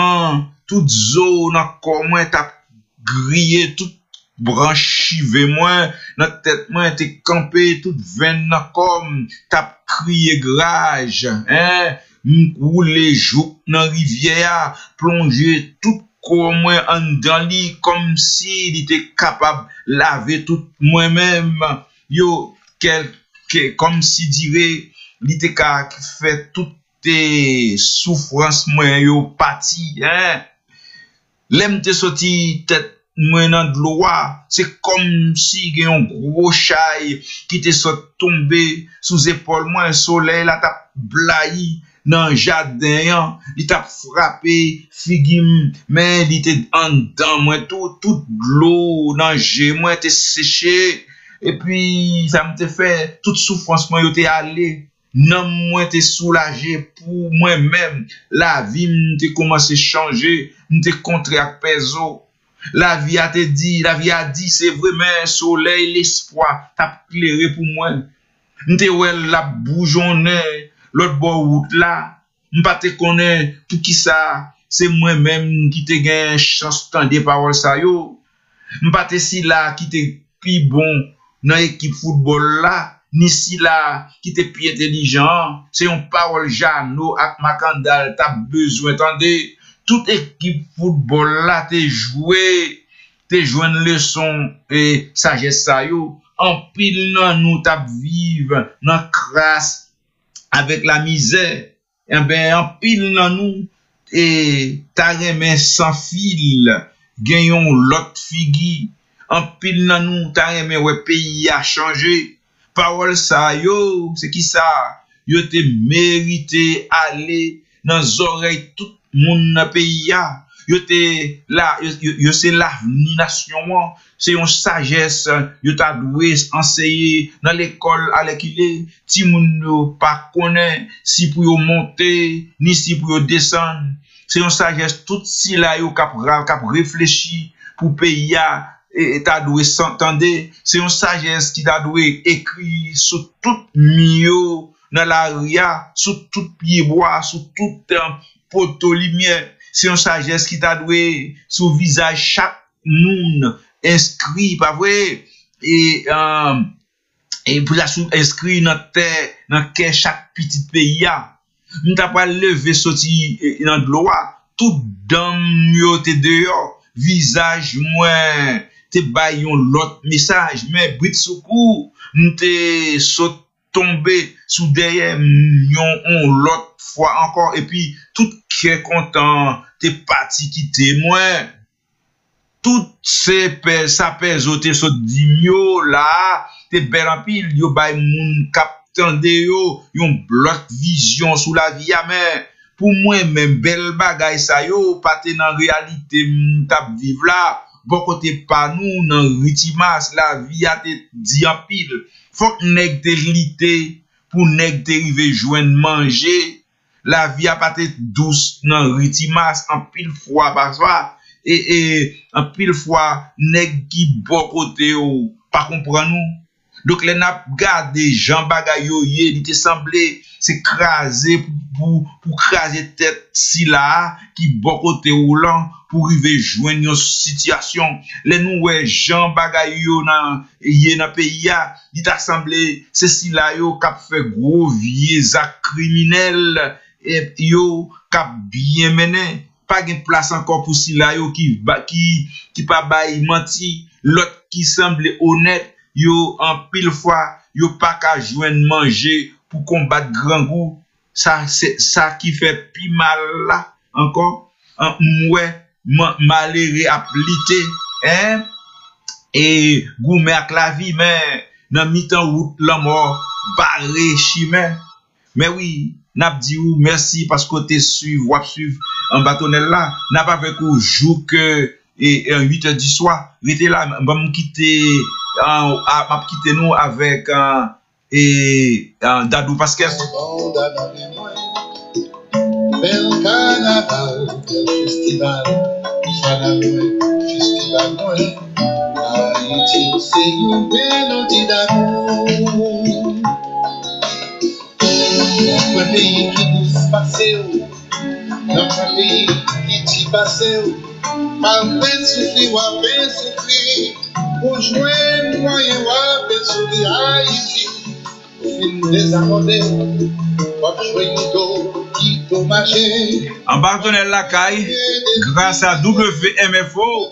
zone comment t'a grillé toute branchive moi dans tête moi t'es campé toute veine comme t'a crié rage rouler jouk dans rivière plonger tout comme moi en dans lit comme si il était capable laver tout moi-même yo comme si dirait il était capable fait toutes tes souffrances moi yo parti L'aime te sorti tête moi dans de l'eau, c'est comme si il y a un gros chai qui te soit tombé sous épaule moi un soleil là t'a blayi dans jardin, il t'a frappé figim mais il était en dedans moi toute l'eau dans jet moi t'es séché et puis ça me te fait toute souffrance moi yo t'es allé non moi t'es soulagé pour moi-même la vie m'te commencé changer m'te contré avec peso. La vie a dit, c'est vraiment soleil, l'espoir, t'a éclairé pour moi. M'te ouais la bougeonner, l'autre bord route là, m'pas te connaît pour qui ça, c'est moi-même qui te gagne chance d'entendre des paroles ça yo. M'pas te si là qui te plus bon dans l'équipe football là, ni si là qui te plus intelligent, c'est une parole Jano ak Macandal, t'as besoin attendez. Toute équipe football là te joué une leçon et sagesse ça yo en pile nan nous t'a vivre dans crasse avec la misère et ben en pile nan nous et t'a remen sans fil gagnon l'autre figi en pile nan nous t'a remen ouais pays a changé parole ça yo c'est qui ça yo te mérité aller dans oreilles tout moun nan pays ya yo te là yo c'est l'avenir nation c'est une sagesse yo t'a doué enseigner dans l'école à l'équilibre ti moun yo pas connaît si pour yo monter ni si pour yo descendre c'est une sagesse tout si là yo cap réfléchir pour pays ya et t'a doué s'entendre c'est une sagesse qui t'a doué écrit sur tout mio dans la ria sur tout pied bois sur tout poteau lumière c'est une sagesse qui t'a doué sur visage chaque monde inscrit pas vrai et pour la inscrit dans terre dans cœur chaque petit pays a nous t'a pas lever sorti dans de l'eau tout dame yo te dehors visage moins te bayon l'autre message mais brit secours nous te saute tomber sous derrière on l'autre fois encore et puis tout qui est content t'es parti quitter moi tout ces pèse ça pèse te so dimio là t'es bel en pile yo bay moun captande yo yon bloc vision sous la vie mais pour moi même bel bagay ça yo pas te dans réalité t'a vivre là bon côté pas nous dans ritimas la vie a te di en pile faut nèg te lité pour nèg te rive joindre manger la vie a pas te douce dans ritimas en pile fois parfois et en pile fois nèg qui bon côté ou pas comprendre nous donc les n'a garder Jean bagay yo il te semblé c'est craser pour craser tête si là qui bon côté roulant pour rive joindre une situation les nous ouais Jean bagay yo dans pays a il t'a semblé c'est si là yo cap fait gros vieux actes criminels et yo cap bien mené pas de place encore pour si là yo qui pas bail menti l'autre qui semble honnête yo en pile fois yo pas qu'à joindre manger pour combattre grand goût ça c'est ça qui fait plus mal là encore ouais malheureux appliqué hein et goumé avec la vie mais dans mi-temps route la mort barré chemin mais oui n'a dit ou merci parce que t'es suivre en bâtonnel là n'a pas avec ou jour que et 8h du soir rester là me quitter m'a quitté nous avec et Dadou Pascal
bel carnaval bel festival moi Haïti c'est une mélodie d'amour notre pays qui nous passe notre pays qui t'y passe pas peine souffrir ou peine souffrir pour jouer moyen ou peine souffrir Haïti au film des amendés pour jouer une qui dommagé
en Bartonnel la caille grâce à WMFO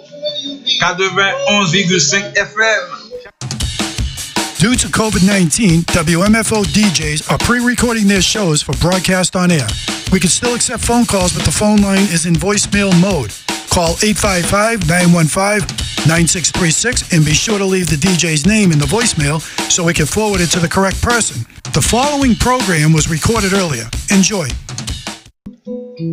91,5 FM.
Due to COVID-19, WMFO DJs are pre-recording their shows for broadcast on air. We can still accept phone calls, but the phone line is in voicemail mode. Call 855-915-9636 and be sure to leave the DJ's name in the voicemail so we can forward it to the correct person. The following program was recorded earlier. Enjoy.